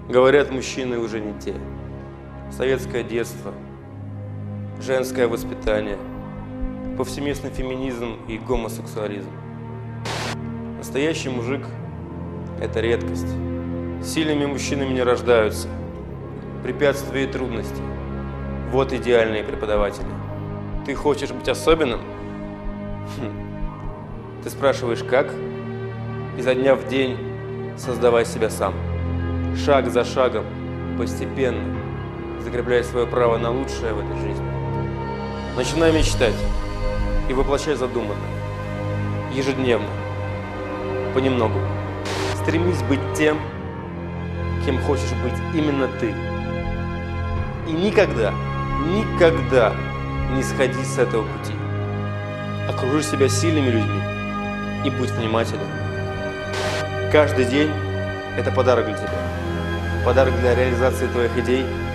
Говорят, мужчины уже не те. Советское детство, женское воспитание, повсеместный феминизм и гомосексуализм. Настоящий мужик – это редкость. Сильными мужчинами не рождаются. Препятствия и трудности – вот идеальные преподаватели. Ты хочешь быть особенным? Ты спрашиваешь, как? Изо дня в день создавай себя сам. Шаг за шагом, постепенно, закрепляя свое право на лучшее в этой жизни. Начинай мечтать и воплощай задуманное. Ежедневно, понемногу. Стремись быть тем, кем хочешь быть именно ты. И никогда, никогда не сходи с этого пути. Окружи себя сильными людьми и будь внимателен. Каждый день – это подарок для тебя. Подарок для реализации твоих идей